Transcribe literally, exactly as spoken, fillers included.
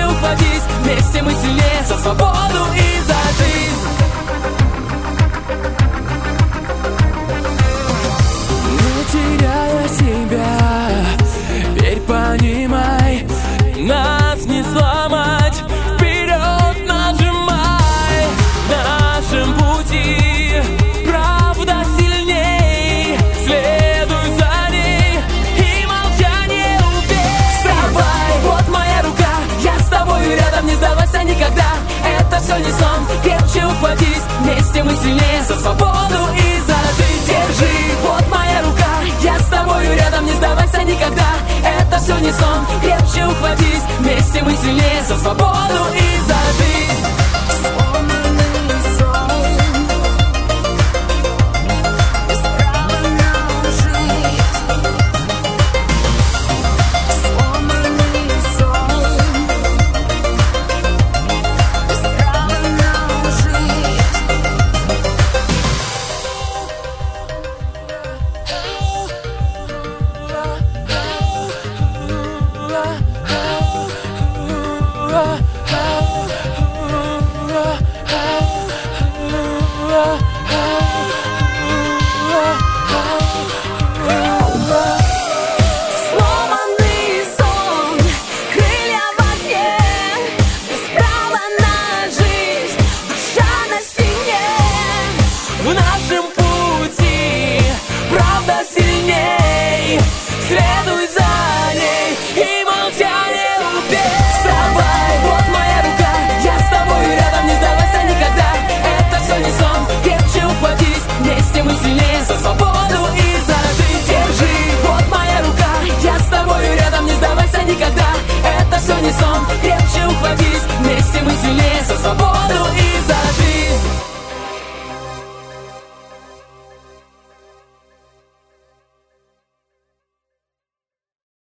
ухватись, вместе мы сильнее за свободу и за жизнь. Не теряя себя, теперь понимай, нас не сломать. Вперед нажимай, в нашем пути правда сильней. Следуй за ней и молчание убей. Вставай, вот моя рука, я с тобой рядом, не сдавайся никогда. Это все не сон, крепче ухватись, вместе мы сильнее за свободу и за жизнь. Держи, вот моя рука, я с тобою рядом, не сдавайся никогда. Это все не сон, крепче ухватись, вместе мы сильнее за свободу и за жизнь. Oh